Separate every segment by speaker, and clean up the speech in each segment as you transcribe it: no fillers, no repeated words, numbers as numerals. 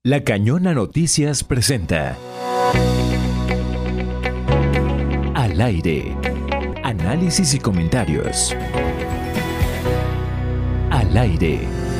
Speaker 1: La Cañona Noticias presenta Al aire. Análisis y comentarios. Al aire.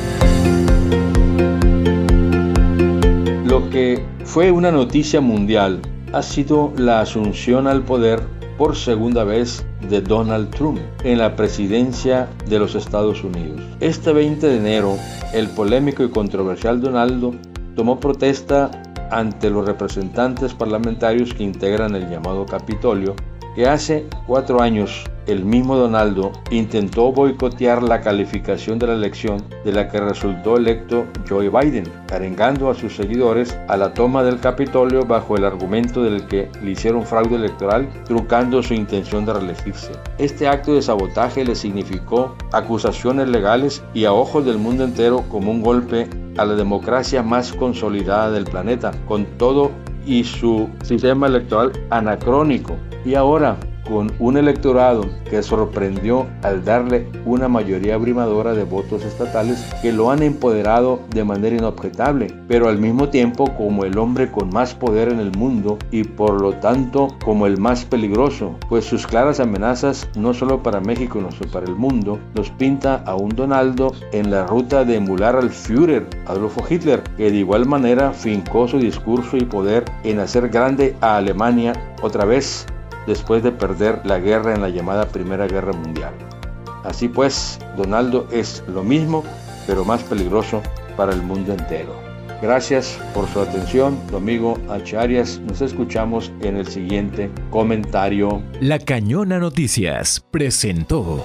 Speaker 2: Lo que fue una noticia mundial ha sido la asunción al poder por segunda vez de Donald Trump en la presidencia de los Estados Unidos. Este 20 de enero, el polémico y controversial Donaldo tomó protesta ante los representantes parlamentarios que integran el llamado Capitolio, que hace 4 años el mismo Donaldo intentó boicotear la calificación de la elección de la que resultó electo Joe Biden, arengando a sus seguidores a la toma del Capitolio bajo el argumento del que le hicieron fraude electoral, truncando su intención de reelegirse. Este acto de sabotaje le significó acusaciones legales y a ojos del mundo entero como un golpe a la democracia más consolidada del planeta, con todo y su sistema electoral anacrónico. Y ahora, con un electorado que sorprendió al darle una mayoría abrumadora de votos estatales que lo han empoderado de manera inobjetable, pero al mismo tiempo como el hombre con más poder en el mundo y por lo tanto como el más peligroso, pues sus claras amenazas no solo para México sino para el mundo nos pinta a un Donaldo en la ruta de emular al Führer Adolfo Hitler, que de igual manera fincó su discurso y poder en hacer grande a Alemania otra vez, después de perder la guerra en la llamada Primera Guerra Mundial. Así pues, Donaldo es lo mismo, pero más peligroso para el mundo entero. Gracias por su atención, tu amigo H. Arias. Nos escuchamos en el siguiente comentario.
Speaker 1: La Cañona Noticias presentó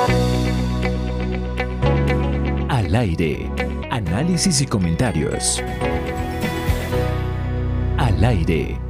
Speaker 1: Al aire. Análisis y comentarios. Al aire.